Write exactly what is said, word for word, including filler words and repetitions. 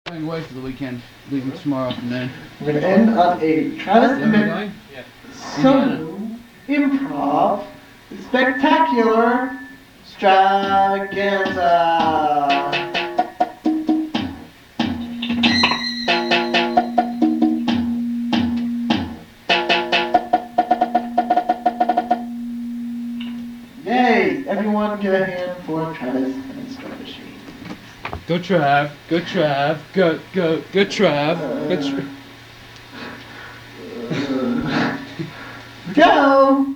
Going away for the weekend, leaving tomorrow afternoon. We're going to end on a Travis Where are we Emmett going? solo improv spectacular extravaganza. Yay! Everyone get a hand for Travis Emmett's drum machine. Go Trav, go Trav, go, go, go Trav, go Trav. Go!